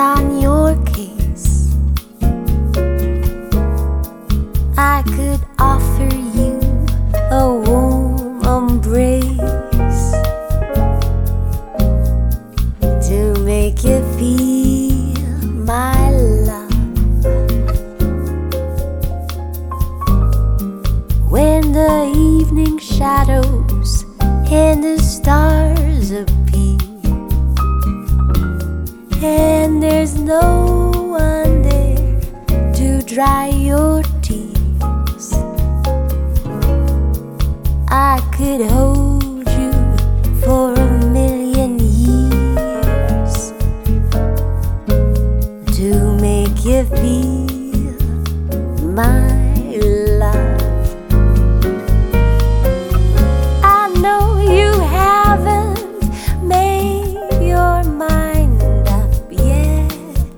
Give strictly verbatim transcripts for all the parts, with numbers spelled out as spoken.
on your case. I could offer you a warm embrace to make you feel my love. When the evening shadows and the stars appear, and there's no one there to dry your tears, I could hold you for a million years to make you feel my love. I know you haven't made your mind up yet,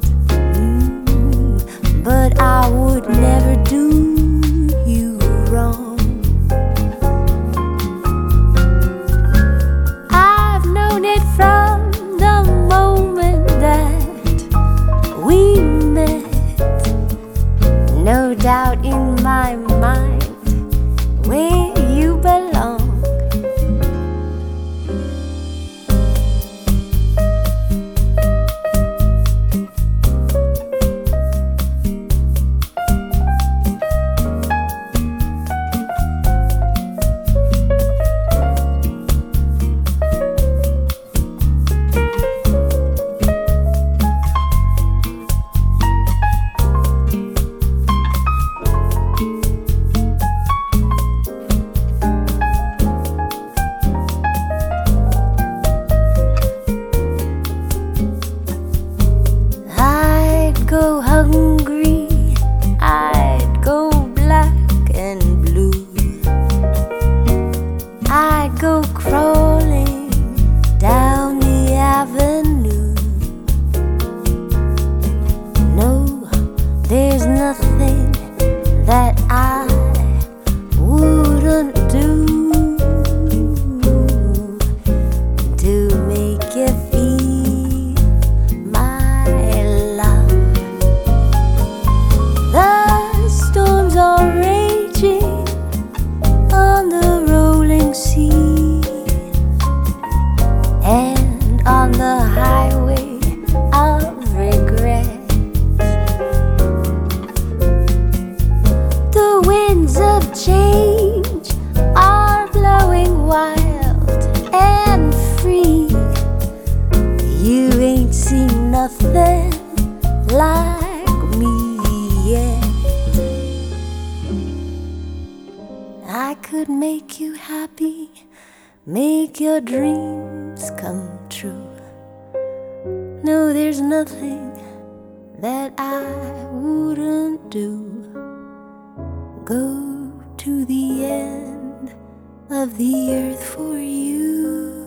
mm, but I would never do you wrong. I've known it from the moment that we met. No doubt in my mind where you belong. Go hungry, I'd go black and blue, I'd go crawling down the avenue. No, there's nothing that I wouldn't do to make you feel my love. The storms are raging on the rolling sea, and on the highway of regret, the winds of change are blowing wild and free. You ain't seen nothing like me yet. I could make you happy, make your dreams come true. No, there's nothing that I wouldn't do. Go to the end of the earth for you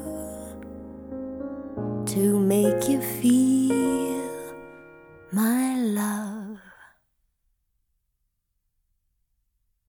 to make you feel my love.